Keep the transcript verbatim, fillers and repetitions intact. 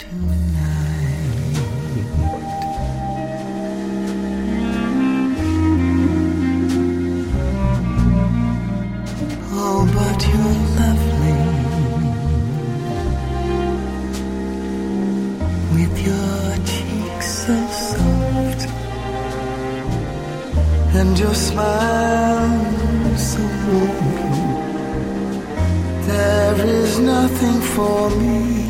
tonight. Oh, but you're lovely with your cheeks so soft and your smile so warm. There is nothing for me